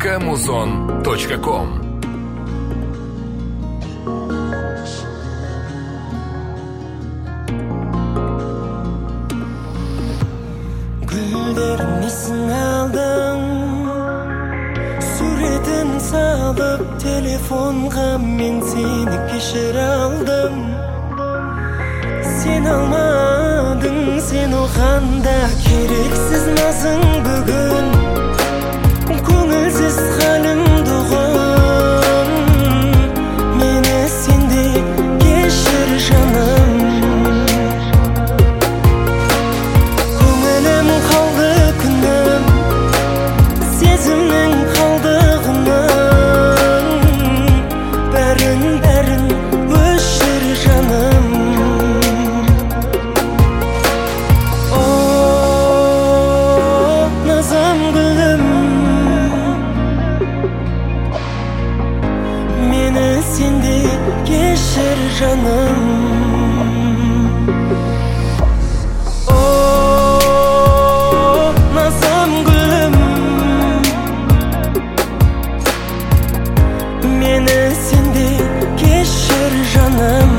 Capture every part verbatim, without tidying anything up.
точка музон точка ком. Güllerin esini aldım, suretin salıp telefonga men seni kişire aldım. Sen almadın, sen oğanda gereksiz nazın bugün. Көңілсіз халім doğan, meni sende kешір жаным. Көңілім қалды күнім, сезімнің қалдығынан. Бәрін бәрін өшір жаным. О, назым гүлім, meni sende kешір жаным. О, назым гүлім, meni sende kешір жаным.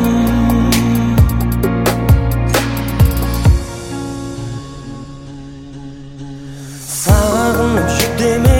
Сағынып жүр деме